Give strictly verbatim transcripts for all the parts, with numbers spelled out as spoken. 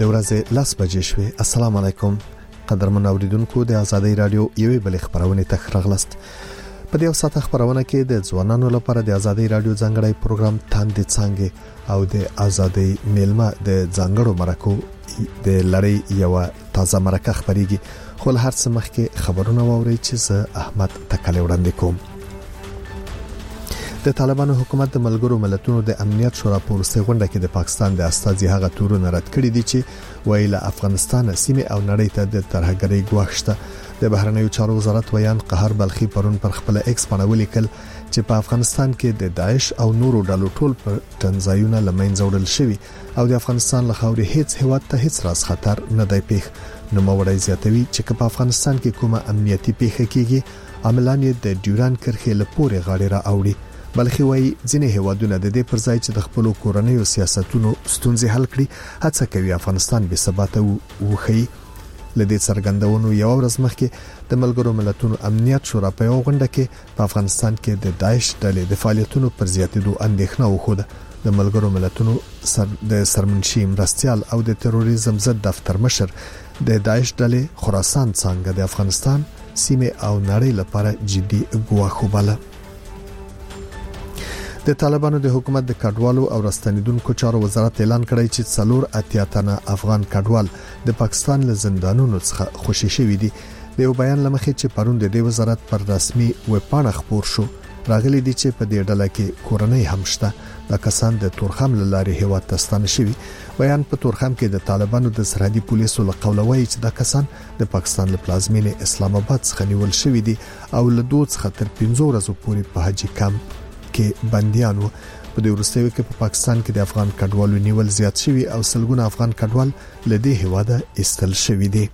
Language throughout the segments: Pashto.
د ورځې لاس بجې شوي. السلام علیکم قدرمن اوریدونکو، د ازادي رادیو یوې بل خبرونه تخرغلست. په دې وسات خبرونه کې د ځوانانو لپاره د ازادي رادیو ځانګړی پروګرام تاندې څنګه او د ازادي میلمه د ځانګړو مرکو د لړۍ یو تازه مرکه خبريږي. خو هر څه مخکې خبرونه ووري چې زه احمد تکلی وړاندې کوم. د طالبانو حکومت د ملګرو ملتونو د امنیت شورا په ورسته غونډه کې د پاکستان د استازي هغه تورونه رد کړی دي چې ویل افغانستان سیمه او نړۍ ته د ترهګرۍ ګواښته. د بهرنیو چارو وزارت ویان قهر بلخي پرون پر خپل ایکس باندې ولیکل چې په افغانستان کې د داعش او نورو ډلو ټول پر تنظیمونه لمنځه وړل شوی او د افغانستان له خاورې هیڅ هیواد ته هیڅ راز خطر نه دی پیښ. نو موړی زیاتوي چې په افغانستان کې کومه امنیتي پیښه کیږي عملاً د ډیوران کرښې له پورې غاړه را اوړي. بلخي وایي ځینې هیوادونه د دې پر ځای چې د خپل کورنیو سیاستونو ستونزې حل کړي هڅه کوي افغانستان به ثبات وخی. لدې څرګندونو یو ورځ مخکې د ملګرو ملتونو امنیت شورا په یو غونډه کې په افغانستان کې د داعش ډلې د فعالیتونو پر زیاتېدو اندېښنه وښوده. د ملګرو ملتونو سر د سرمنشي مرستيال او د تروریزم ضد دفتر مشر د داعش ډلې خراسان څنګه د افغانستان سیمه او نړۍ لپاره جدي ګواښ وباله. د طالبانو د حکومت د کډوالو او راستنیدونکو چارو وزارت اعلان کړی چې څلور اتیا تنه افغان کډوال د پاکستان له زندانونو څخه خوشي شوي دي. د یو بیان لمخې چې پرون د دې وزارت پر رسمي ویب پاڼه خبر شو راغلي دي چې په دې ډله کې کورنۍ هم شته. د کسان د تورخم لارې هیواد ته ستانه شوي. بیان په تورخم کې د طالبانو د سرحدي پولیسو له قوله وایي چې د کسان د پاکستان له پلازمینې اسلام آباد څخه نیول شوي دي او له دوه څخه تر پنځه ورځې پورې په حاجی کمپ کې بنديانو. په دې ورستیو کې په پاکستان کې د افغان کډوالو نیول زیات شوي او سلګونه افغان کډوال لدې هواده استل شوي دي.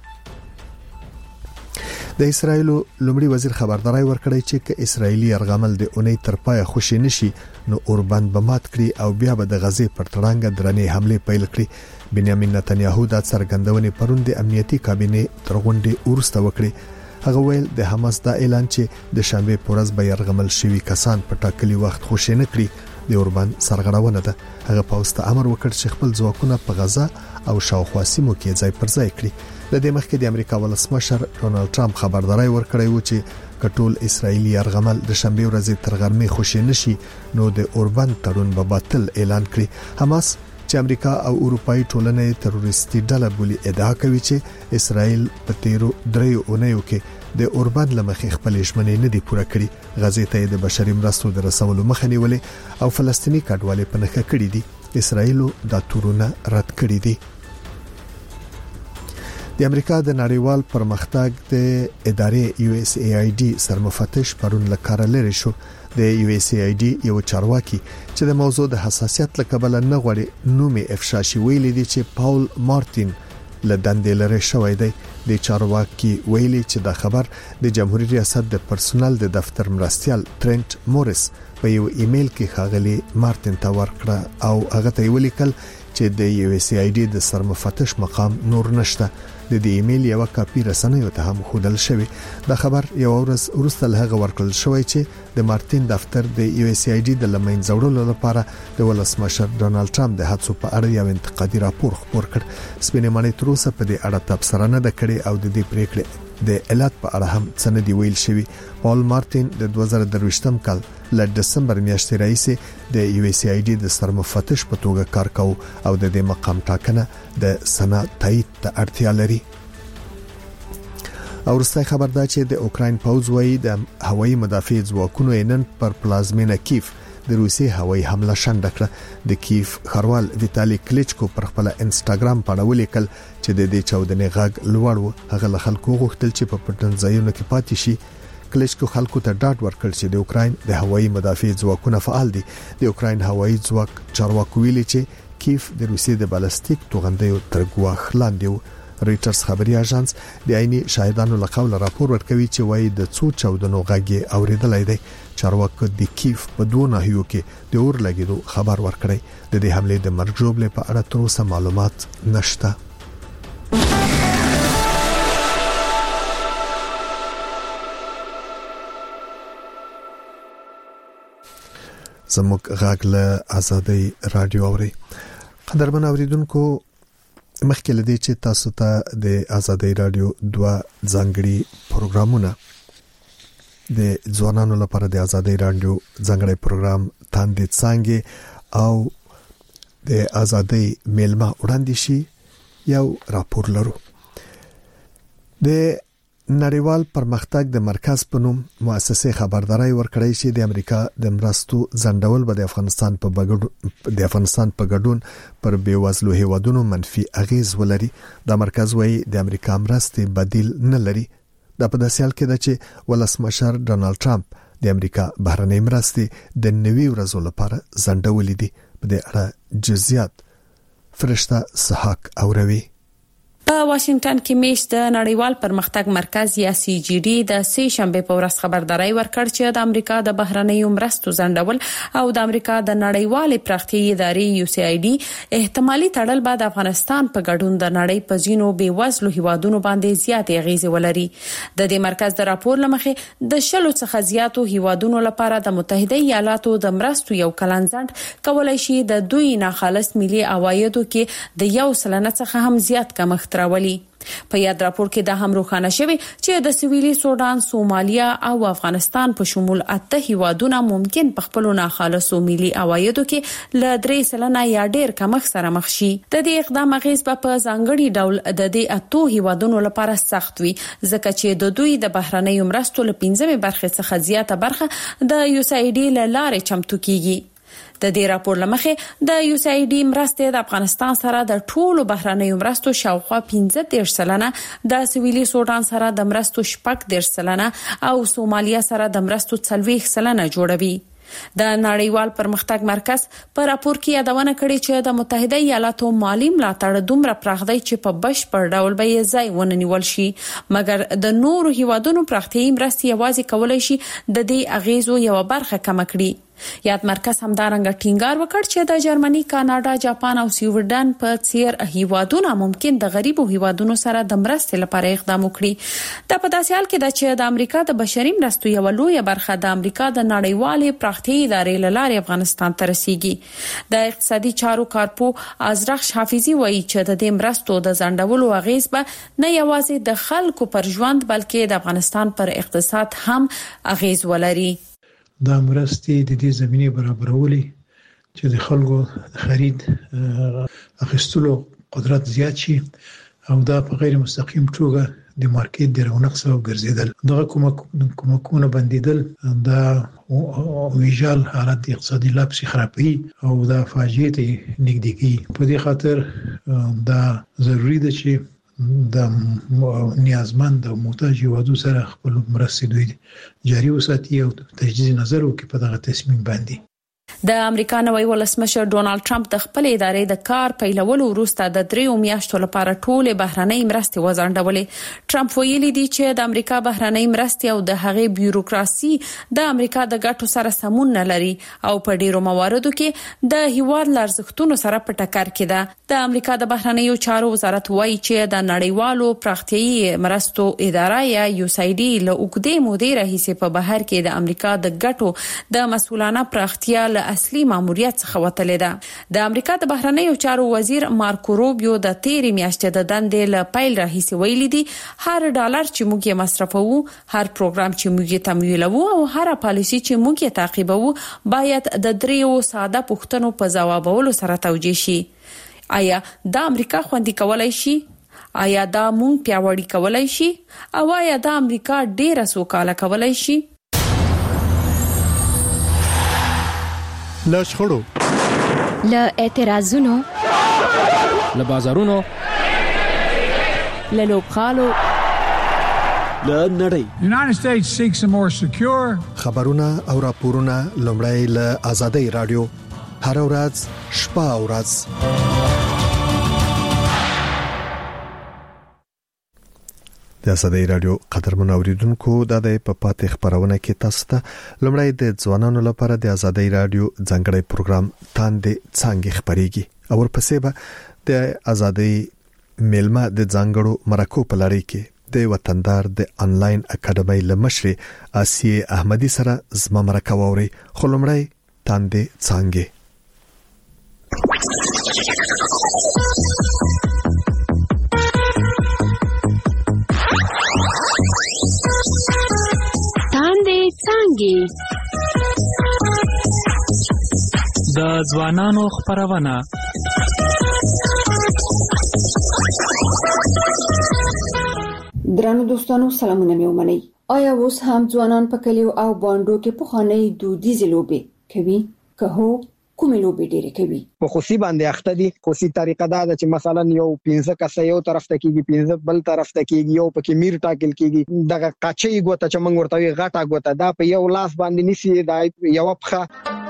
د اسرایل لومړي وزیر خبرداري ورکړی چې ک اسرایلی يرغمل د اونۍ تر پای خوشی نشي نو اوربان بمات کړي او بیا به د غزې پر تړانګه درنې حمله پیل کړي. بنیامین نتنیاهو د څرګندونې پرون د امنیتي کابینه ترغونډي ورسته وکړي. هغه ویل د حماس دا اعلان چې د شنبه پورز به يرغمل شوی کسان په ټاکلي وخت خوشی نه کړي د اوربان سرغړونه ده. هغه پوسټ امر وکړ چې خپل ځواکونه په غزه او شاوخوا سیمو کې ځای پر ځای کړي. د دې مخکې د امریکا ولسمشر ډونالد ټرمپ خبرداري ورکړی و چې کټول اسرایلی يرغمل د شنبه ورځې تر غرمې خوشی نشي نو د اوربان تړون به باطل اعلان کړي. حماس چې امریکا او اروپאי ټولنې تروریستي ډله بولي ادعا کوي چې اسرائیل په تیرو دریو اونیو کې د اوربان لمخې خپل ژمنې نه دي پوره کړې. غزې ته د بشري مرستو د رسولو مخه نیولې او فلسطینی کډوالې په نخښه کړې دي. اسرائیل دا تورونه رد کړې دي. د امریکا د نړیوال پرمختګ د ادارې یو اس ای آی ډي سرمفتش پرون لکاره لري شو. د یو اس ای آی ډي یو چارواکي چې د موضوع د حساسیت لکبل نه غوړي نومي افشا شي ویلي دي چې پاول مارټین له دندې لري شوی دی. د چارواکي ویلي چې دا خبر د جمهوریت ریاست د پرسونل د دفتر مرستيال ټرنټ مورس په یو ایمیل کې ښاغلي مارټین ته ورکړه او هغه ته ولیکل چې د یو اس ای آی ډي د سرمفتش مقام نور نشته. د دې ایمیل یو کاپی رسنیو ته هم خودل شوی. دا خبر یو ورځ وروسته له هغه ورکړل شوی چې د مارټین دفتر د یو اس ای آی ډي د لمنځه وړلو لپاره د ولسمشر ډونالد ټرمپ د هڅو په اړه یو انتقادي راپور خپور کړ. سپینې معنی تر اوسه په دې اړه تبصره نه ده کړې او د دې پریکړې د علت په اړه هم څه نه دی ویل شوی. پاول مارټین د دوه زره درویشتم کال له دسمبر میاشتې راهیسې د یو اس ای آی ډي د سرمفتش په توګه کار کاوه او د دې مقام ټاکنه د سنا تایید ته اړتیا لري. او ورسته خبر دا چې د اوکراین پوځ وایي د هوایي مدافع ځواکونو نن پر پلازمینه کیف د روسي هوایي حمله شنډ کړه. د کیف خروال ویتالي کلیچکو پر خپل انستګرام باندې ولیکل چې د دې چاودنې غږ لوړ و. هغه له خلکو غوښتل چې په پټن ځایونو کې پاتې شي. کلیچکو خلکو ته ډاډ ورکړ چې د اوکراین د هوایي مدافع ځواکونه فعال دي. د اوکراین هوایي ځواک چارواکو ویلي چې کیف د روسي د بالستیک توغندیو تر ګواښ لاندې و. ریټرز خبري اژانس د عیني شاهدانو له قوله راپور ورکوي چې وایي د څو چاودنو غږی اوریدلای دی. چارواکو د کیف په دوه ناحیو کې د اور لګیدو خبر ورکړی. د دې حمله د مرګ جوړې په اړه تر اوسه معلومات نشته. زموږ غږ له آزادۍ رادیو اوري. قدرمن اوریدونکو، مخکې لدی چې تاسو ته د آزادۍ رادیو دوا ځانګړي پروګرامونه د ځوانانو لپاره د آزادۍ رادیو ځانګړي پروګرام تاندې څنګه او د آزادۍ میلمه وړاندې شي یو راپور لرو. د نړیوال پرمختګ د مرکز په نوم مؤسسه خبرداري ورکړی چې د امریکا د مرستو ځنډول به د افغانستان په بغډ د افغانستان په ګډون پر بیوزلو هیوادونو منفي اغیز ولري. د مرکز وایي د امریکا مرستې بدیل نه لري. د په داسې حال کې ده چې ولسمشر ډونالد ټرمپ د امریکا بهرنۍ مرستې د نوي ورځو لپاره ځنډولې دي. په دې اړه جزئیات فرشته سحاق اوروي. په واشنگټن کې میش د نړیوال پرمختګ مرکز یا سی جی ډي د سه شنبه په ورځ خبرداري ورکړ چې د امریکا د بهرنۍ مرستو ځنډول او د امریکا د نړیوال پراختیايي ادارې یو سی آی ډي احتمالي تړل بعد افغانستان په ګډون د نړۍ په ځینو بیوزلو هیوادونو باندې زیاتې اغیزې ولري. د دې مرکز د راپور لمخې د شلو څخه زیاتو هیوادونو لپاره د متحده ایالاتو د مرستو یو کلن ځنډ کولای شي د دوی ناخالص ملي عوایدو کې د یو سلنه څخه هم زیات کمښت راولي. په یاد راپور کې دا هم روښانه شوی چې د سویلي سودان، سومالیا او افغانستان په شمول اته هیوادونه ممکن په خپل ناخالصو ملي عوایدو کې ل درې سلنه یا ډیر کمښت سره مخ شي. د دې اقدام اغیز په ځانګړي ډول د دې اته هیوادونو لپاره سخت وي ځکه چې د دوی د بهرنۍ مرستو له پنځمه برخه څخه زیاته برخه د یو سی آی ډي له لارې چمتو کیږي. د دې راپور لمخې د یو سی آی ډي مرستې د افغانستان سره د ټولو بهرنۍ مرستو شاوخوا پنځه دېرش سلنه، د سویلي سودان سره د مرستو شپږ دېرش سلنه او سومالیا سره د مرستو څلوېښت سلنه جوړوي. د نړیوال پرمختګ مرکز په راپور کې یادونه کړې چې د متحده ایالاتو مالی ملاتړ دومره پراخ دی چې په بشپړ ډول به یې ځای ونه نیول شي، مګر د نورو هیوادونو پراختیايي مرستې یوازې کولای شي د دې اغیزو یو برخه کم کړي. یاد مرکز همدارنګه ټینګار وکړ چې د جرمني، کاناډا، جاپان او سویډن په څیر هیوادونه ممکن د غریبو هیوادونو سره د مرستې لپاره اقدام وکړي. دا په داسې حال کې ده چې د امریکا د بشري مرستو یو لویه برخه د امریکا د نړیوالې پراختیايي ادارې له لارې افغانستان ته رسیږي. د اقتصادي چارو کارپو ازرخ حافظي وایي چې د دې مرستو د ځنډولو اغیز به نه یوازې د خلکو پر ژوند بلکې د افغانستان پر اقتصاد هم اغیز ولري. دا مرستې د دې زمینه برابرولې چې د خلکو خرید اخیستلو قدرت زیات شي او دا په غیر مستقیم توګه د مارکیټ د رونق سبب ګرځیدل. دغه کومکونه بندیدل دا ویجال حالت اقتصادي لابسي خرابوي او دا فاجعه ته نږدې کوي. په دې خاطر دا ضروری ده چې د نیازمند او محتاج هیوادو سره خپل مرستې دوی جاري وساتي او تجدید نظر وکړي په دغه تصمیم باندې. د امریکا نوی ولسمشر ډونالد ټرمپ د خپل ادارې د کار پیلولو وروسته د دریو میاشتو لپاره ټول بهرنۍ مرستې وځنډولې. ټرمپ ویلي دی چې د امریکا بهرنۍ مرستې او د هغې بیوروکراسي د امریکا د ګټو سره سمون نه لري او په ډیرو مواردو کې د هیواد لارښتونو سره په ټکر کې ده. د امریکا د بهرنیو چارو وزارت وایي چې د نړیوالو پراختیايي مرستو اداره یا یو سی آی ډي له اوږدې مودې راهیسې په بهر کې د امریکا د ګټو د مسؤلانه پراختیا اصلي ماموریت څخه وتلې ده. د امریکا د بهرنیو چارو وزیر مارکو روبیو د تیرې میاشتې د دندې له پیل راهیسې ویلي دي هر ډالر چې موږ یې مصرفوو، هر پروګرام چې موږ یې تمویلوو او هر پالیسي چې موږ یې تعقیبوو باید د دریو ساده پوښتنو په ځوابولو سره توجیه شي. آیا دا امریکا خوندي کولای شي؟ آیا دا موږ پیاوړی کولای شي؟ او آیا دا امریکا ډیره سوکاله کولای شي؟ له شخړو، له اعتراضونو، له بازارونو، له لوبخالو، له نړۍ. United States seeks a more secure خبرونه او راپورونه لومړی له آزادۍ رادیو هر ورځ شپه او ورځ. د آزادۍ رادیو قدرمن اوریدونکو د دې په پاتې خبرونه کې تاسو ته لومړی د ځوانانو لپاره د آزادۍ رادیو ځانګړي پروګرام تاندې څنګه خبريږي او ورپسې به د آزادۍ میلمه د ځانګړو مرکو په لړۍ کې د وطندار د انلاین اکیډمۍ لمشري آسیه احمدي سره زما مرکه ووري. خلمړی تاندې څنګه څانګې د ځوانانو خپرونه. درنو دوستانو سلامونه مې ومنئ. آیا اوس هم ځوانان په کلیو او بانډو کې پخوانۍ دودیزې لوبې کوي؟ که هو کومې لوبې ډېرې کوي؟ په خوسي باندې اخته دي. خوسي طریقه دا ده چې مثلا یو پنځه کسه یو طرف ته کېږي، پنځه بل طرف ته کېږي، یو پکې میر ټاکل کېږي. دغه قاچي ګوته چې موږ ورته وی غټه ګوته دا په یو لاس باندې نسی، دا یو پخه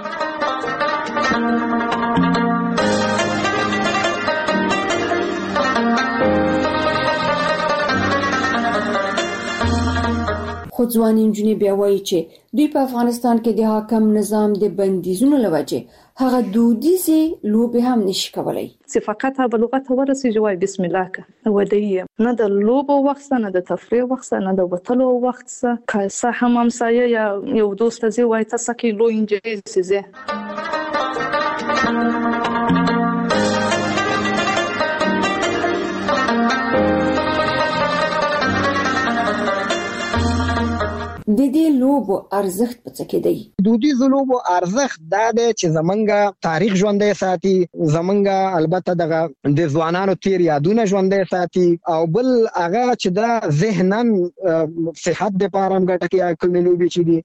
خو ځواني نجونې بیا وایي چې دوی په افغانستان کې د حاکم نظام د بندیزونو لوجه هغه دودیزې لوبې هم نشي کولای. چې فقط به لغت ورسې جوای بسم الله کا ودی نه د لوبو وخت نه د تفریح وخت نه د وتلو وخت څه که څه هم همسایه یا یو دوست زی وای تاسو کې لو انجلسی زی د دې لوبو ارزښت په څه کې دی؟ دودیزو لوبو ارزښت دا دی چې زمونږ تاریخ ژوندی ساتي، زمونږ البته دغه د ځوانانو تیر یادونه ژوندی ساتي، او بل هغه چې دا ذهنن صحت د پاره ګټه کوي کومې لوبې چې دي.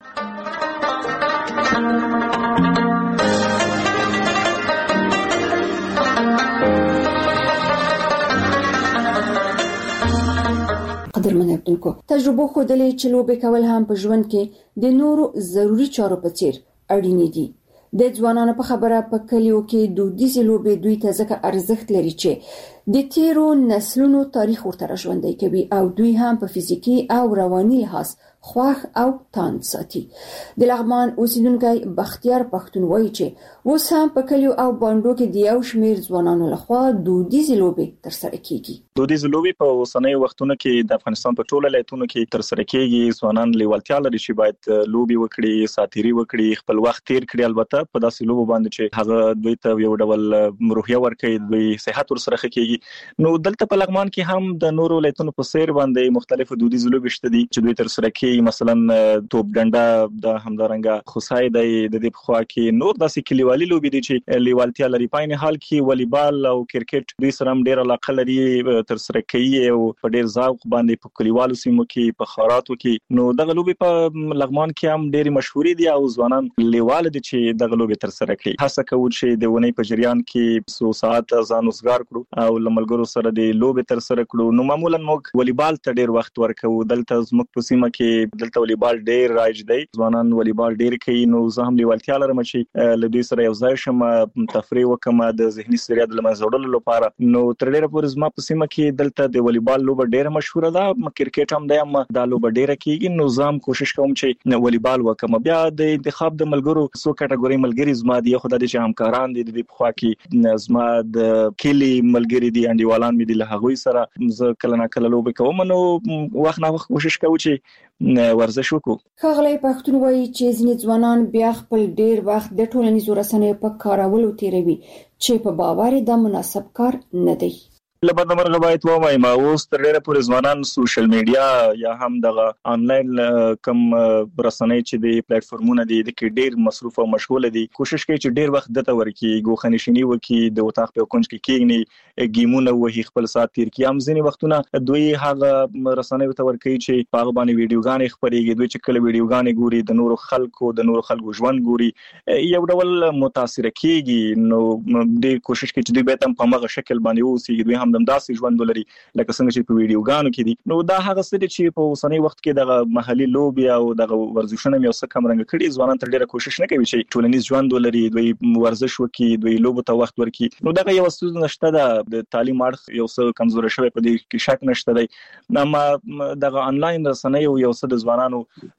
قدرمن اردوونکو تجربه ښودلې چې لوبې کول هم په ژوند کې د نورو ضروری چارو په څیر اړین دي. د ځوانانو په خبره په کلیو کې دودیزې لوبې دوی ته ځکه ارزښت لري چې د تیرو نسلونو تاریخ ورته ژوندی کوي او دوی هم په فزیکی او رواني لحاظ خوښ او تاند ساتي. د لغمان اوسیدونکی بختیار پښتون وایي چې اوس هم په کلیو او بانډو کې د یو شمیر ځوانانو لخوا دودیزې لوبې ترسره کیږي. دودیزې لوبې په اوسنۍ وختونو کې د افغانستان په ټوله ولایتونو کې ترسره کیږي. ځوانان لیوالتیا لري چې باید لوبې وکړي، ساتيري وکړي، خپل وخت تیر کړي. البته په داسې لوبو باندې چې هغه دوی ته یو ډول روحیه ورکړي، دوی صحت ورسره کیږي. نو دلته په لغمان کې هم د نورو ولایتونو په سیر باندې مختلفو دودیزې لوبې شته دي چې دوی ترسره کوي. مثلا توپ ډنډه د همدارنګه خصای د دې په خوا کې نور داسې کلیوالي لوبې دي چې لیوالتیا لري. په عین حال کې والیبال او کرکټ دوی سره هم ډېر علاقه لري، ترسره کوي او په ډېر ذوق باندې په کلیوالو سیمو کې په خاراتو کې. نو دغه لوبې په لغمان کې هم ډېر مشهورې دي او ځوانان لیوال دي چې دغه لوبې ترسره کوي. هڅه کوي چې د ونې په جریان کې څو ساعت ځان وزګار کړو او لملګرو سره د لوبې ترسره کړو. نو معمولا موږ والیبال ته ډېر وخت ورکوو. دلته زموږ په سیمه کې دلته والیبال ډېر رایج دی، ځوانان والیبال ډېر کوي. نو زه هم لیوالتیا لرم چې له دوی سره یو ځای شم، تفریح وکم د ذهني ستړیا د له منځه وړلو لپاره. نو تر ډېره پورې زما په سیمه کې دلته د والیبال لوبه ډېره مشهوره ده، کرکټ هم دی، هم دا لوبه ډېره کیږي. نو زه هم کوشش کوم چې والیبال وکم. بیا د انتخاب د ملګرو څو کټګوري ملګري زما دي، خو د دې چې همکاران دي د په خوا کې زما د کلی ملګری دي، انډیوالان مې دي، له هغوی سره زه کله نه کله لوبې کوم. نو وخت نه وخت کوشش کوم چې ورزش وکړو. ښاغلی پښتون وایي چې ځینې ځوانان بیا خپل ډېر وخت د ټولنیزو رسنیو په کارولو تیروي چې په باور دا مناسب کار نه دی. لبد مرغه باید ووایم اوس تر ډیره پورې ځوانان سوشل میډیا یا هم دغه انلاین کم رسنۍ چې د پلیټ فارمونه دي د کې ډیر مصروف او مشغول دي. کوشش کوي چې ډیر وخت دته ورکی ګوخنشینی وکي، د وتاخ په کونج کې کېږي، گیمونه وهي، خپل سات تیر کی. هم ځینې وختونه دوی هغه رسنۍ ته ورکی چې په هغه باندې ویډیوګانې خبريږي. دوی چې کله ویډیوګانې ګوري د نورو خلکو د نورو خلکو ژوند ګوري، یو ډول متاثر کیږي. نو د کوشش کوي چې دوی به تم په مغه شکل باندې اوسي، دوی هم داسې ژوند ولري لکه څنګه چې په ویډیوګانو کې دي. نو دا هغه څه چې په اوسنۍ وخت کې د محلي لوبي او د ورزشونو یو څه کم رنګ کړي. ځوانان تر ډیره کوشش نه کوي چې ټولنیز ژوند ولري، دوی ورزش وکړي، دوی لوبو ته وخت ورکړي. نو دا یو څه نشته، د تعلیم اړخ یو څه کمزوري شوی په دې کې شک نشته دی. اما د انلاین رسنۍ یو څه د ځوانانو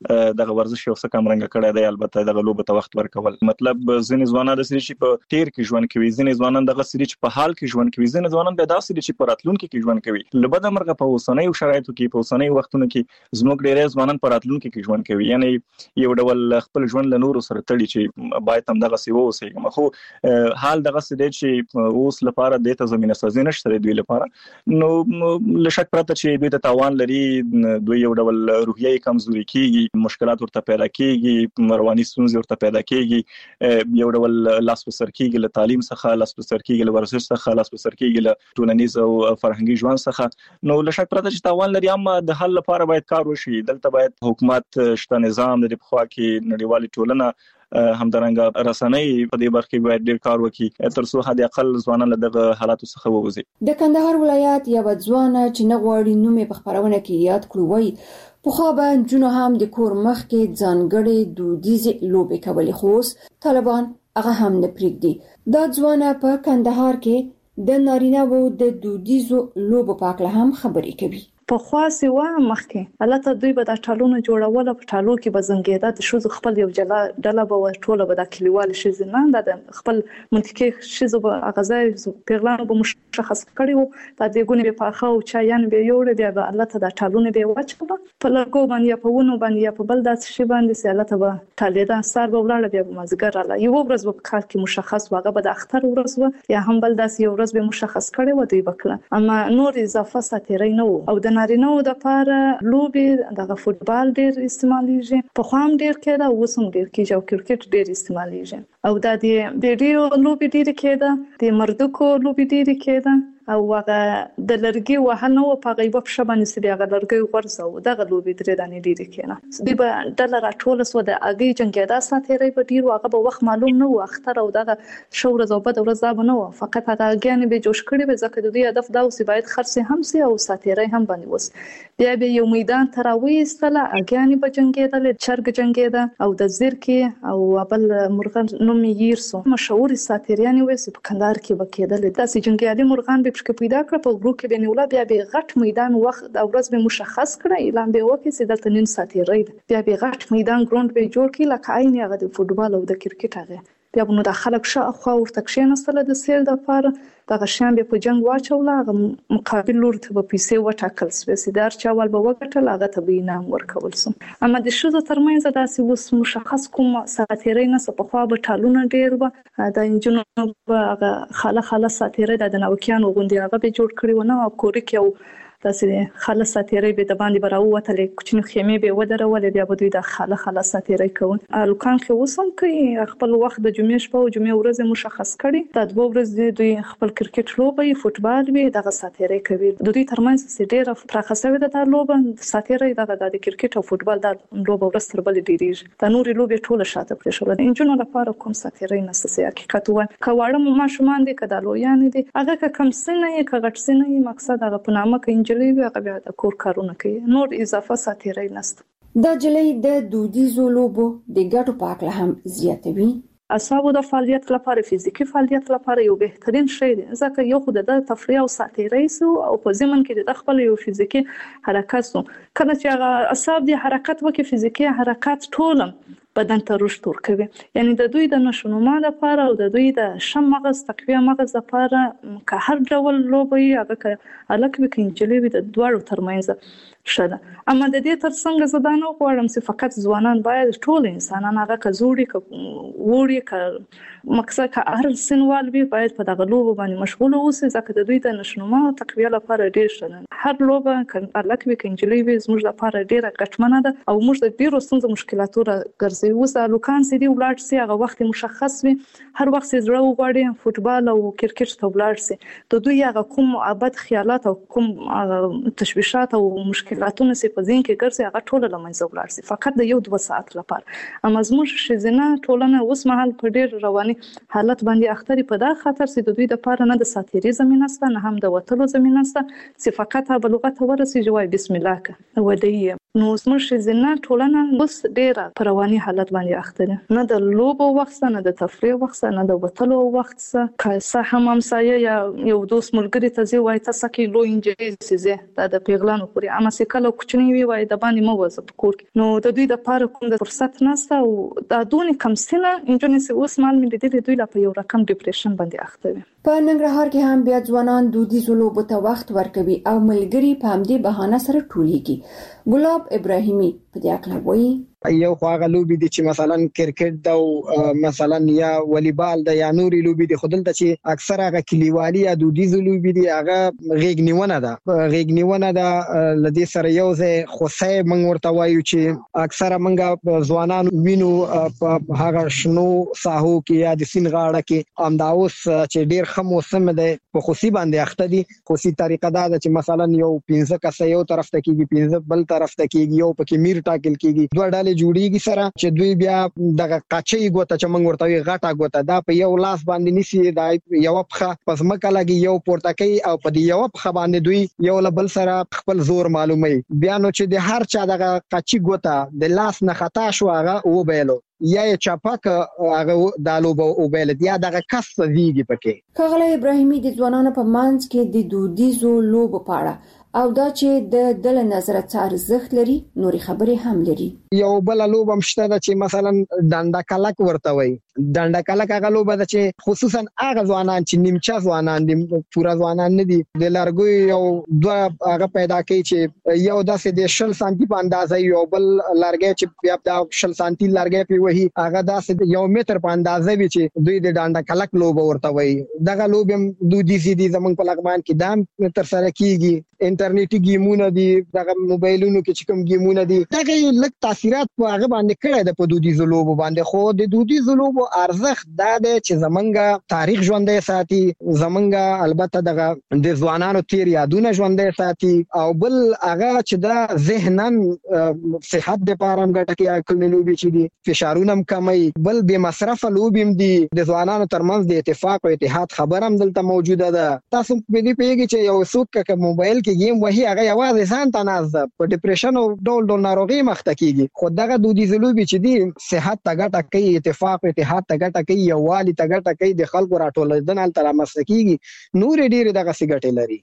د ورزش یو څه کم رنګ کړي دی. البته د لوبو ته وخت ورکول مطلب ځینې ځوانان د سړي په تیر کې ژوند کوي، ځینې ځوانان د غسري په حال کې ژوند کوي، ځینې ځوانان د داسې داسې چې پراتلونکو کې ژوند کوي لبد مرغه په اوسنۍ شرایطو کې په اوسنۍ وختونو کې زموږ ډېر ځوانان پراتلونکو کې ژوند کوي یعنی یو ډول خپل ژوند له نورو سره تړي چې باید هم دغه سی ووسېږم خو حال دغه څه چې اوس لپاره د ته زمينه سازي نشته دوی لپاره نو لشک پرته چې دوی ته تاوان لري دوی یو ډول روحیه کمزوري کیږي مشکلات ورته پیدا کیږي رواني ستونزې ورته پیدا کیږي یو ډول لاس په سر کیږي له تعلیم څخه لاس په سر کیږي له ورزش څخه لاس په سر کیږي له ټولنیز او فرهنګي ژوند څخه نو لشک پرته چې تاوان لري اما د حل لپاره باید کار وشي دلته باید حکومت شته نظام د خوا کې نړیوالي ټولنه همدارنګه رسنۍ په دې برخه کې باید ډیر کار وکړي تر څو حد اقل ځوانان له دغه حالاتو څخه ووځي د کندهار ولایت یو ځوان چې نه غواړي نومې په خبرونه کې یاد کړو وای په خو به جنو هم د کور مخ کې ځانګړي دودیزه لوبې کولې خو طالبان هغه هم نه پریږدي دا ځوان په کندهار کې د نارینه وو د دودیزو لوبو په اړه هم خبرې کوي په خاصه و مخکې البته دوی به د ټالونو جوړول په ټالو کې به زنګیدا د شوز خپل یو جلا ډله به ټوله به د کلیوال شي نه د خپل منطقي شیزو به غزای پیغلانو به مشخص کړي وو د دې ګونې په اخو چایان به یوړ بیا به البته د ټالونو به وچول په لګو باندې په ونو باندې په بل داسې شی باندې سي البته به ټالیدا سر به ولاړ بیا به مازګر الله یو ورځ به کار کې مشخص واغه به د اختر ورځ و یا هم بل داسې یو ورځ به مشخص کړي و دوی وکړه اما نور اضافه ساتيري نه او د نارینه د لپاره لوبي دغه فوتبال ډیر استعماليږي په خوام ډیر کېده او وسم ډیر کېږي او کرکټ ډیر استعماليږي او د دې ډیرو لوبي ډیر کېده د مردکو لوبي ډیر کېده او هغه د لرګي وهنه او په غیبه په شبانه سړي هغه لرګي ورسو دغه لوبي درې دانې ډیر کېنه د به ډلر ټول سو د اگي جنگیدا ساتيري په ډیر هغه به وخت معلوم نه و اختر او دغه شور زوبه د ورځ نه و فقط هغه اگيان به جوش کړي به ځکه د دې هدف دا اوسې باید خرڅ هم سي او ساتيري هم باندې وس بیا به یو میدان تراوي استله اگيان به جنگیدل چرګ جنگیدا او د زیرکی او بل مرغان نوم یېرسو مشهور ساتيريان وې په کندهار کې وکیدل داسې جنگیالي مرغان چې پیدا کړ په ورو کې بنولا بیا به غټ میدان وخت او ورځ به مشخص کړه اعلان به وکړي چې دلته نن ساتي بیا به غټ میدان ګراوند به جوړ کړي لکه عین هغه د فوتبال او د کرکټ هغه بیا به نو د خلک شاوخوا ورته کښیناستل د سیل د لپاره دغه شان به په جنگ واچول هغه مقابل لور ته په پیسې وټاکل سو سیدار چاول به وګټل هغه ته به انعام ورکول سو اما د شوزو ترمنځ داسې وس مشخص کوم ساتيري نه په خوا به ټالونه ډیر و د انجنونو هغه خاله خاله ساتيري د نوکیانو غوندي هغه به جوړ کړی و نه او کوري کې داسې خاله ساتيري به د باندې براوتل کوچنی خیمه به ودرول بیا به دوی د خاله خاله ساتيري کوي لوکان کې وسم کوي خپل وخت د جمعې شپه او جمعې ورځ مشخص کړي د دوه ورځې دوی خپل کرکټ لوبي فوتبال وی دغه ساتيري کوي د دوی ترمنځ ډیره پراخه شوی د لوبه ساتيري دغه د کرکټ او فوتبال د لوبه ورځ تر بل ډیریږي د نوري لوبي ټوله شاته پرې شول د انجنونو لپاره کوم ساتيري نسسي حقیقت و کواړه ما شومان دي کدا لویان دي هغه کم سنه یې کغټ سنه یې مقصد هغه په نامه کې انجلي هغه بیا د کور کارونه کوي نور اضافه ساتيري نسته د جلې د دودیزو لوبو د ګټو په اړه هم زیاتوي اعصابو د فعالیت لپاره فزیکی فعالیت لپاره یو بهترین شی دی ځکه یو خو د تفریح او ساتيري سو او په ځمن کې د خپل یو فزیکی حرکت سو کله چې هغه اعصاب د حرکت وکي فزیکی حرکت ټولم بدن ته رشد ورکوي یعنی د دوی د نشونما لپاره او د دوی د شم مغز تقویه مغز لپاره که هر ډول لوبي هغه الک وکینجلي د دوړو ترمنځ شته اما د دې ترڅنګ زدانو غواړم چې فقط ځوانان باید ټول انسانان هغه کزوري ک ووري ک مقصد که هر سنوال به باید په دغه لوبو باندې مشغول اوسي ځکه د دوی د نشونما تقویه لپاره ډیر شته هر لوبه ک الک وکینجلي به زموږ لپاره ډیره ګټمنه ده او موږ د ډیرو ستونزو مشکلاتو ګرځي اوس لوکان سي دی ولاړ سي هغه وخت مشخص وي هر وخت زړه وغواړي فوتبال او کرکټ ته ولاړ سي د دوی هغه کوم ابد خیالات او کوم تشویشات او مشکلاتونه سي په ذهن کې ګرځي هغه ټول لمنځه ولاړ سي فقط د یو دوه ساعت لپاره اما زموږ شزنه ټولنه اوس مهال په ډیر رواني حالت باندې اختري په دا خاطر سي د دوی لپاره نه د ساتيري زمينه ست نه هم د وټلو زمينه ست سي فقط په لغت ورسي جوای بسم الله ک ودی نو زموږ شزنه ټولنه اوس ډیر په رواني حالت باندې اخته نه د لوبو وخت نه د تفریح وخت نه د وټلو وخت څخه که هم همسایه یا یو دوست ملګری ته زی وای تاسو کې لو انجری سي دا د پیغلانو پوري اما سې کله کوچنی وی وای د باندې مو وځ په کور نو د دوی د پاره کوم د فرصت نشته او د دونې کم سنه انجونې سي اوس مال مې د دوی لپاره یو رقم ډیپریشن باندې اخته په ننګرهار کې هم بیا ځوانان دودیزو لوبو ته وخت ورکوي او ملګري په همدې بهانه سره ټولیږي. ګلاب ابراهیمي په دې اړه وایي یو خواغه لوبي دي چې مثلا کرکټ دا او مثلا یا والیبال دا یا نوري لوبي دي خودل ته چې اکثر هغه کلیوالي یا دودیزو لوبي دي هغه غېګنیونه ده غېګنیونه ده لدی سره یو ځای خوسه منګ ورته وایو چې اکثر منګه ځوانان وینو په هغه شنو ساحو کې یا د سین غاړه کې امداوس چې ډیر ښه موسم دی په خوسي باندې اخته دي. خوسي طریقه دا ده چې مثلا یو پنځه کسه یو طرف ته کېږي پنځه بل طرف ته کېږي یو پکې میر ټاکل کېږي دوه ډلې جوړیږي سره چې دوی بیا دغه قاچي ګوته چې موږ ورته غټه ګوته دا په یو لاس باندې نسی دا یو پخه پس مکه لګي یو پورتکي او په دې یو پخه باندې دوی یو لبل سره خپل زور معلومي بیا نو چې د هر چا دغه قاچي ګوته د لاس نه خطا شو هغه و بیلو یا چاپک هغه دالو او بیل یا دغه کس ویږي پکې. کغله ابراهیمي د ځوانانو په منځ کې د دودیزو لوبو پاړه او دا چې د دل نظر ارزښت لري نوري خبرې هم لري. یو بل لوب هم شته چې مثلا ډانډا کلک ورته وي. ډانډا کلک هغه لوب ده چې خصوصا هغه ځوانان چې نیمچا ځوانان دي پورا ځوانان نه دي د لارګوي یو دوه هغه پیدا کوي چې یو داسې د شل سانتي په اندازه یو بل لارګي چې بیا د شل سانتي لارګي په وਹੀ هغه داسې یو متر په اندازه وي چې دوی د ډانډا کلک لوب ورته وي. دغه لوب هم دودي سي دي زمونږ په لغمان کې دام تر سره کیږي. انټرنیټي گیمونه دي دغه موبایلونو کې چې کوم گیمونه دي دغه لږ تاثیرات په هغه باندې کړی د په دودیزو لوبو باندې خو د دودیزو لوبو ارزښت دا دی چې زمونږ تاریخ ژوندی ساتي زمونږ البته دغه د ځوانانو تیر یادونه ژوندی ساتي او بل هغه چې دا ذهنن صحت لپاره هم ګټه کوي کومې لوبې چې دي فشارونه هم کموي بل بې مصرفه لوبې هم دي د ځوانانو ترمنځ د اتفاق او اتحاد خبر هم دلته موجوده ده. تاسو په دې پیږي چې یو څوک ک موبایل کې گیم وਹੀ هغه یوازې ځان ته ناز په ډیپریشن او ډول ډول ناروغي مخته کیږي خو دغه دودیزو لوبې چې دي صحت ته ګټه کوي اتفاق اتحاد ته ګټه کوي یووالي ته ګټه کوي د خلکو راټولېدل تل رامنځته کیږي نور ډېر دغه سي ګټې لري.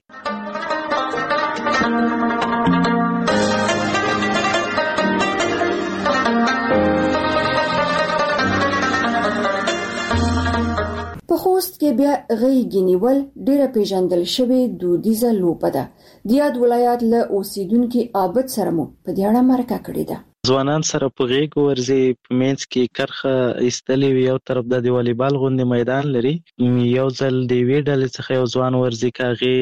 په خوست کې بیا غېږ نیول ډېره پیژندل شوې دودیزه لوبه ده. د یاد ولایت له اوسیدونکو عابد سره مو په دې اړه مرکه کړې ده. ځوانان سره په غېږ ورځي په منځ کې کرخه ایستلې یو طرف د والیبال غوندې میدان لري یو ځل د وی ډلې څخه یو ځوان ورځي کاغي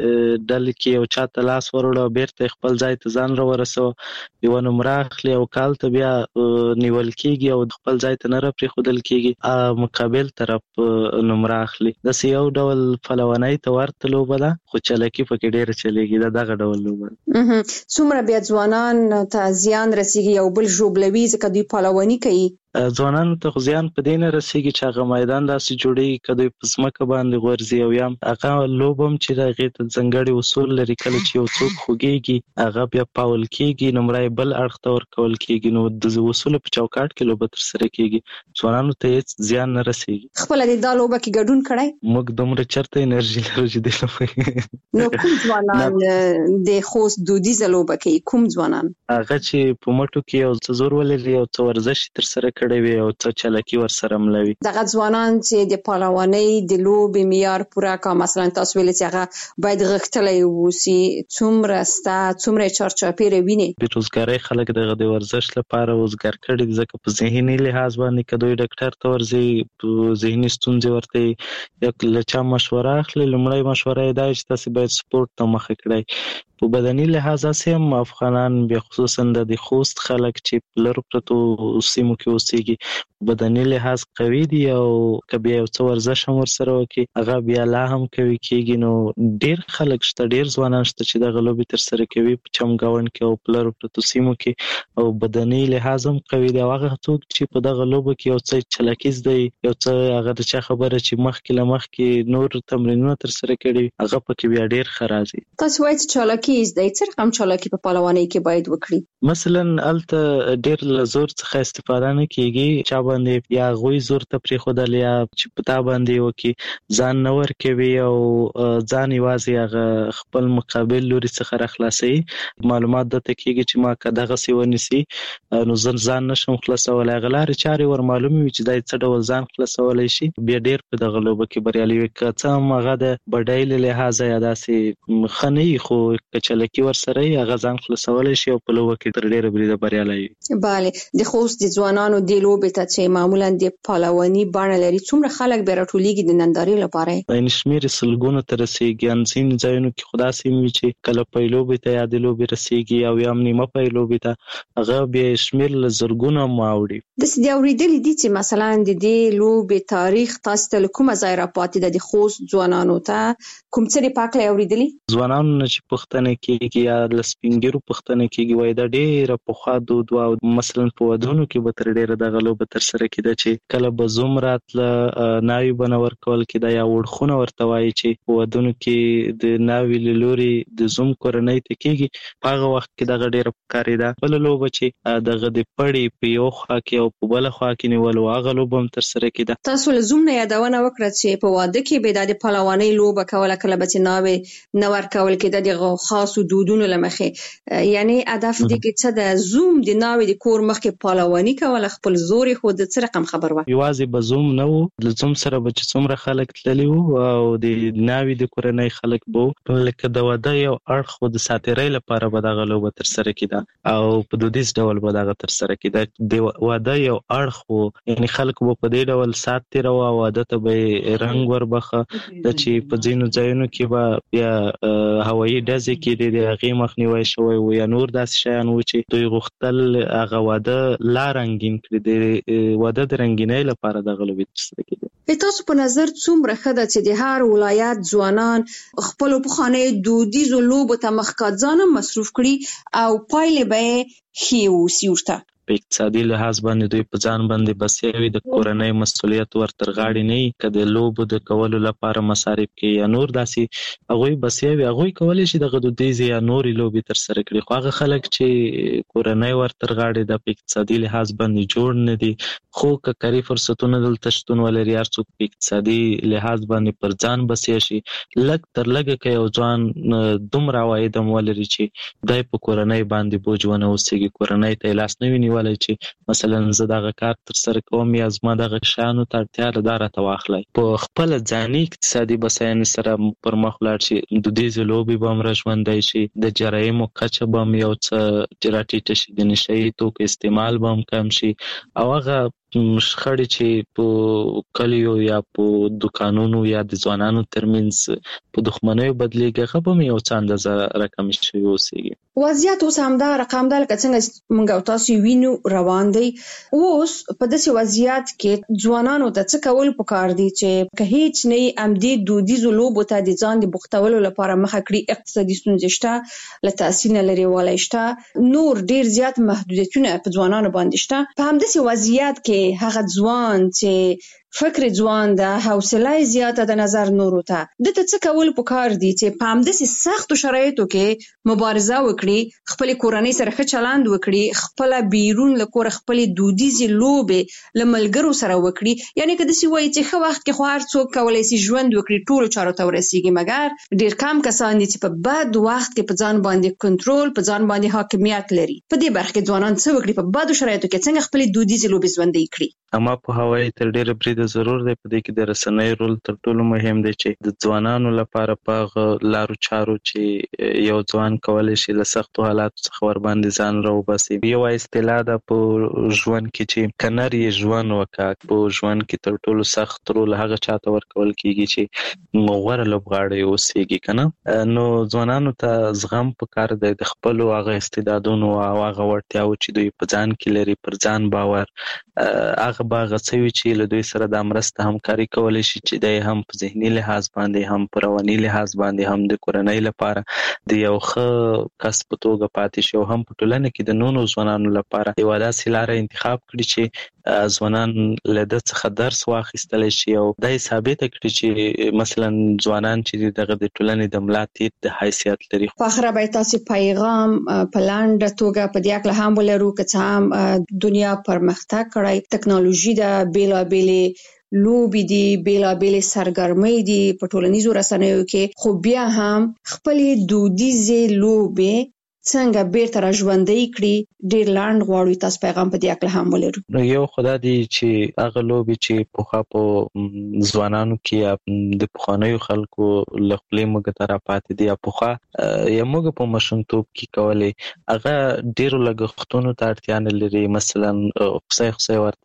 ډلې کې یو چاته لاس وروړو بیرته خپل ځای ته ځان را ورسو یو نمبر اخلي او کال ته بیا نیول کېږي او خپل ځای ته نه را پرې خودل کېږي مقابل طرف نمبر اخلي د یو ډول فلوانۍ ته ورته لوبه ده خو چلکی پکې ډېر چلیږي دا دغه ډول لوبه څومره بیا ځوانان ته زیان رسیږي یو بل ژوبلوي ځکه دوی پالونی کوي ځوانانو ته زیان په دې نه رسیږي چې هغه میدان داسې جوړیږي که دوی په ځمکه باندې غورځي او یا هغه لوبه هم چې د هغې ته ځانګړي اصول لري کله چې یو څوک خوږېږي هغه بیا پاول کېږي نمره یې بل اړخ ته ورکول کېږي نو د اصولو په چوکاټ کې لوبه ترسره کېږي ځوانانو ته هېڅ زیان نه رسیږي. خپله دې دا لوبه کې ګډون کړی موږ دومره چېرته انرژي لرو چې دې لوبه نو کوم ځوانان د خوست دودیزه لوبه کوي کوم ځوانان هغه چې په مټو کې یو څه زور ولري یو څه ورزش ترسره کړی وي او څه چلکی ورسره ملوي دغه ځوانان چې د پالوانۍ د لوبې معیار پوره کا مثلا تاسو ویل چې هغه باید غښتلی ووسي څومره ستا څومره چارچاپېره ویني د روزګارۍ خلک دغه د ورزش لپاره روزګار کړي دي ځکه په ذهني لحاظ باندې که دوی ډاکټر ته ورځي ذهني ستونزې ورته یا له چا مشوره اخلي لومړی مشوره یې دا چې تاسو باید سپورت ته مخه کړئ په بدني لحاظ هم افغانان بیا خصوصا د خوست خلک چې په لرو پرتو سیمو کې اوسېږي بدني لحاظ قوي دي او که بیا یو څه ورزش هم ورسره وکړي هغه بیا لا هم قوي کېږي نو ډېر خلک شته ډېر ځوانان شته چې دغه لوبې ترسره کوي په چمګاونډ کې او په لرو پرتو سیمو کې او بدني لحاظ هم قوي دي او هغه څوک چې په دغه لوبه کې یو څه چلاکی زده یو څه هغه د چا خبره چې مخکې له مخکې نور تمرینونه ترسره کړي هغه پکې بیا ډېر ښه راځي. تاسو وایئ چې چلاکی ترکیز د څه رقم چالاکي په پهلوانۍ کې باید وکړي؟ مثلا الته ډیر لزور څخه استفاده نه کیږي، چا باندې یا غوي زور ته پری خودل یا چې پتا باندې وکي ځان نور کوي او ځان یوازې هغه خپل مقابل لوري څخه راخلاصي. معلومات د تکیږي چې ما کداغه سی ونیسي نو ځن ځان نشم خلاصولای. غلار چاري ور معلومي وي چې دای څه ډول ځان خلاصولای شي، بیا ډیر په دغه لوبه کې بریالي وي. که څه مغه د بډایل لحاظه یا داسې خني خو کچلکی ور سره هغه ځان خلاصولای شي او په لوبه کې تر ډیره بری د بریالي وي. bale د خوست د ځوانانو د لوبې ته چې معمولا د پهلواني بڼه لري، څومره خلک به راټولېږي د نندارې لپاره؟ د نشمیر سلګونو تر رسیدي انځین ځایونو کې خدا سیمه چې کله په لوبې ته یا د لوبې رسیدي او یا نیمه په لوبې ته هغه به شمیر لزرګونو ماوړي. د سې اوریدلې دي چې مثلا د دې لوبې تاریخ تاسو ته کومه ځای را پاتې د خوست ځوانانو ته کوم څه پاکه اوریدلې؟ ځوانانو نه چې پښتنه کېږي یا لسپینګرو پښتنه کېږي وای دا ډېر په خوا دود او مثلا په ودونو کې به تر ډېره د غلو به تر سره کېده چې کله به زوم راتله ناوی بنور کول کېده یا وړخونه ورته وایي چې په ودونو کې د ناوی لوري د زوم کورنۍ ته کېږي. په هغه وخت کې دغه ډېره پکارېده. بل لوبه چې دغه د پړې په یو خوا کې او په بل خوا کې نیول واغه لوبه هم تر سره کېده. تاسو له زوم نه یادونه وکړه چې په واده کې به د پهلوانۍ لوبه کوله، کله به چې ناوی نور کول کېده د خاصو دودونو لمخې، یعنی هدف دې کې څه د زوم د ناوی د کور مخکې پهلواني کوله خپل زور خو د څه رقم خبر و؟ یوازې به زوم نه وو، د زوم سره به چې څومره خلک تللی وو او د ناوی د کورنۍ خلک به لکه د واده یو اړخ د ساتیرۍ لپاره به دغه لوبه تر سره کېده او په دودیز ډول به دغه تر سره کېده. د واده یو اړخ وو، یعنی خلک به په دې ډول سات تیرو او واده ته به رنګ وربخه د چې په ځینو ځایونو کې به بیا هوایي ډزې کېدې د هغې مخنیوی شوی و یا نور داسې شیان و چې دوی غوښتل هغه واده لا رنګین کړي، د واده د رنګینۍ لپاره دغه لوبې ترسره کېدې. تاسو په نظر څومره ښه ده چې د هر ولایت ځوانان خپلو پخوانیو دودیزو لوبو ته مخکې ځان مصروف کړي او پایلې به یې ښې واوسي ورته؟ په اقتصادي لحاظ باندې دوی په ځان باندې بسیا وي، د کورنۍ مسؤلیت ورتر غاړې نه وي، که د لوبو د کولو لپاره مصارف کې یا نور داسې هغوی بسیا وي هغوی کولی شي دغه دودیزې یا نورې لوبې ترسره کړي. خو هغه خلک چې کورنۍ ورتر غاړې ده په اقتصادي لحاظ باندې جوړ نه دي، خو که کاري فرصتونه دلته شتون ولري، هر څوک په اقتصادي لحاظ باندې پر ځان بسیا شي، لږ تر لږه که یو ځوان دومره عواید هم ولري چې دی په کورنۍ باندې بوج ونه اوسېږي، کورنۍ ته یې لاس نه وي نیولی چې مثلا زه دغه کار تر سره کوم یا زما دغه شیانو ته اړتیا ده راته واخلئ. په خپله ځاني اقتصادي بسیاینې سره پر مخ ولاړ شي، دودیزې لوبې به هم راژوندی شي، د جرایمو کچه به هم یو څه راټیټه شي، د نشه یي توکو استعمال به هم کم شي او هغه شخړې چې په کلیو یا په دکانونو یا د ځوانانو ترمنځ په دښمنیو بدلیږي هغه به یو څه اندازه رقم شوي اوسېږي. وضعیت اوس همدا رقم ده لکه څنګه موږ او تاسو وینو روان دی. اوس په داسې وضعیت کې ځوانانو ته څه کول پکار دي چې که هیڅ نه همدې دودیزو لوبو ته د ځان د بوختولو لپاره مخه کړي؟ اقتصادي ستونزې شته، له تحصیل نه لرې والی شته، نور ډیر زیات محدودیتونه په ځوانانو باندې شته. په همداسې وضعیت کې هغه ځوان چې فکر ځوان ده، حوصله زیاته د نظر نورو ته، د ته څه کول پکار دي چې په همداسې سختو شرایطو کې مبارزه وکړي، خپل کورنۍ سره ښه چلند وکړي، خپل بیرون له کوره خپل دودیزې لوبې له ملګرو سره وکړي؟ یعنی که داسې وایي چې ښه وخت کې خو هر څوک کولی شي ژوند وکړي، ټولو چارو ته ورسیږي، مګر ډیر کم کسان دي چې په بد وخت کې په ځان باندې کنټرول، په ځان باندې حاکمیت لري. په دې برخه کې ځوانان څه وکړي په بدو شرایطو کې څنګه خپل دودیزې لوبې ژوندۍ کړي؟ اما په هوایي تر ډیره بریده ضرور دی، په دې کې د رسنۍ رول تر ټولو مهم دی چې د ځوانانو لپاره په هغه لارو چارو چې یو ځوان کولی شي له سختو حالاتو څخه ورباندې ځان راوباسي. یو اصطلاح ده په ژوند کې چې که نر یې ژوند وکړه، په ژوند کې تر ټولو سخت رول هغه چاته ورکول کېږي چې غوره لوبغاړی اوسېږي که نه. نو ځوانانو ته زغم پکار دی د خپلو هغه استعدادونو او هغه وړتیاو چې دوی په ځان کې لري، پر ځان باور، هغه به هغه څه وي چې له دوی سره دا مرسته همکاري کولی شي چې دی هم په ذهني لحاظ باندې، هم په رواني لحاظ باندې، هم د کورنۍ لپاره د یو ښه کس په توګه پاتې شي او هم په ټولنه کې د نورو ځوانانو لپاره یوه داسې لاره انتخاب کړي چې ځوانان له د څخه درس واخیستل شي او د ثابت کړي چې مثلا ځوانان چې دغه د ټولنې د ملاتړ د حیثیت لري. فخر به تاسو پیغام پلاند توګه په دې اړه هم ولرو چې هم دنیا پرمختګ کړی، ټکنالوژي د بیلابېلې لوبي دي، بیلابېلې سرګرمۍ دي په ټولنیزو رسنیو کې، خو بیا هم خپلې دودیزې لوبي څنګه بیرته راژوندۍ کړي ډیر لاند غواړي. تاسو پیغام په دې اړه هم ولرو. نو یو خدای دی چې هغه لوبي چې په خاطر ځوانانو کې د پخوانیو خلکو لخلې موږ ته را پاتې دي په خا یا موږ په مشنتوب کې کولې هغه ډیر لګښتونو ته اړتیا نه لري. مثلا خصای خصای ورته